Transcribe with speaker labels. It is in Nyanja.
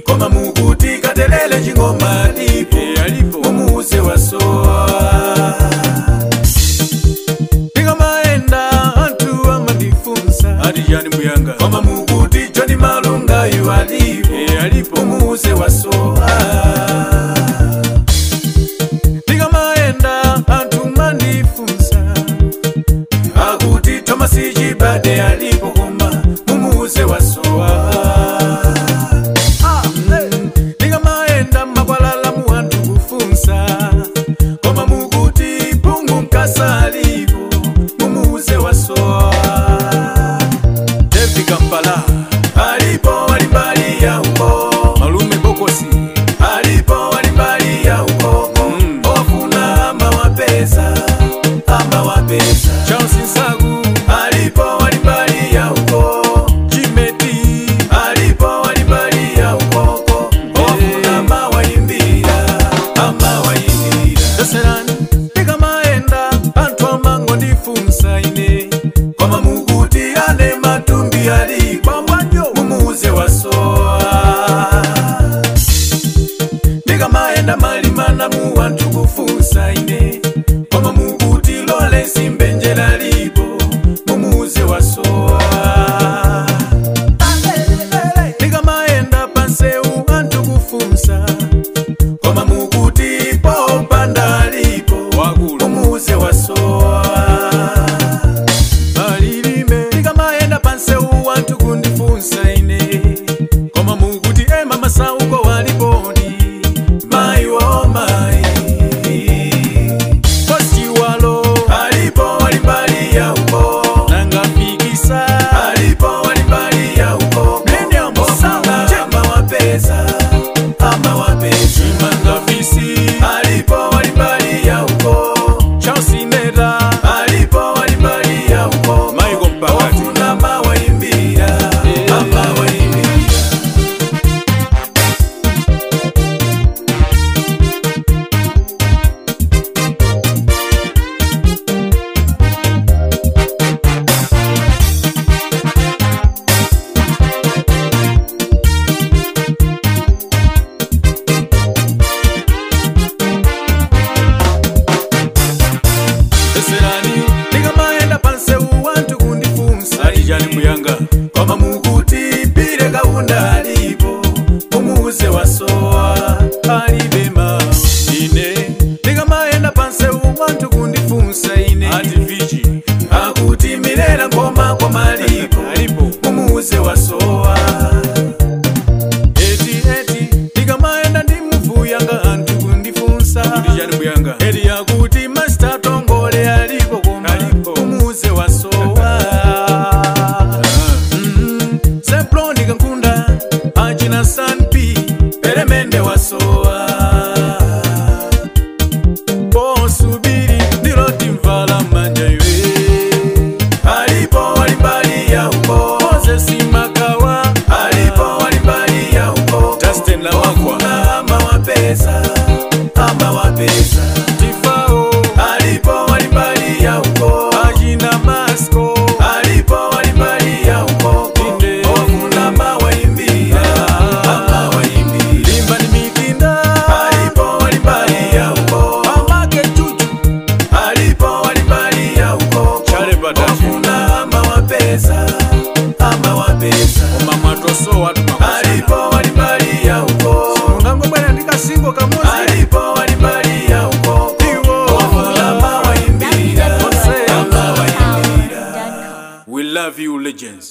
Speaker 1: koma mukuti katelele chingoma alipo mumuze wasowa. Ndikamaenda anthu amandifunsa ati chani mbuyanga, koma mukuti John Malunga yu alipo mumuze wasowa. Ndikamaenda anthu mandifunsa akuti Thomas Chibade alipo koma mumuze wasowa. Ndikamaenda makwalala mu anthu kufunsa koma mukuti Pungu Mkasa alipo mumuze wasowa. David Kampala alipo walimbali ya uko, Malume Bokosi alipo walimbali ya uko, ofuna ama wapesa Charles Nsagu alipo walimbali ya uko, Jimeti alipo walimbali ya uko, ofuna ama waimbira Doserani. Ndikamaenda anthu amango ndifunsa ine koma mukuti ane Matumbi alipo mumuze wasowa. Ndikamaenda Malimana mu anthu kufunsa ine koma mukuti Lawrence Mbenjera alipo mumuze wasowa. Ndikamaenda Panseu anthu kufunsa koma mukuti Paul Banda alipo mumuze wasowa. Malilime ndikamaenda Panseu anthu kundifunsa ine koma mukuti Emma Masauko waliponi mai wo mai. Postiwalo alipo walimbali ya uko, Nanga Fikisa alipo walimbali ya uko, Millennium Sound ama wapesa Manga Fisi alipo walimbali ya uko, Chelsea Neda alipo walimbali ya uko, Maigo Mpakati ofuna mawaimbira ama waimbira. Doserani ndikamaenda Panseu anthu kundifunsa ati chani mbuyanga, koma mukuti Pire Kaunda alipo mumuze wasowa. Alibema ine ndikamaenda Panseu anthu kundifunsa ine ati Viji akuti Mirera Ngoma koma alipo mumuze wasowa. Eti ndikamaenda ndimuvuyanga anthu kundifunsa kuti chani mbuyanga, eti akuti Master Tongole alipo koma mumuze wasowa. Seplo ndikankunda achina Sanpi Peremende wasowa. Posubiri ndiloti mvala manja iwe alipo walimbali ya uko, Moses Makawa alipo walimbali ya uko, Justin Lawakwa ama wapesa Tifao alipo walimbali ya uko, Ajina Masko alipo walimbali ya uko, ofuna mawaimbira ama waimbira. Limba ni Mitinda alipo walimbali ya uko, Amake Chuchu alipo walimbali ya uko, Chale Badashi ofuna ama wapesa Mama Toso watu alipo walimbali ya uko, Mungango bwana ndika singo kamozi alipo walimbali ya uko, ofuna mawaimbira ama waimbira. We love you legends.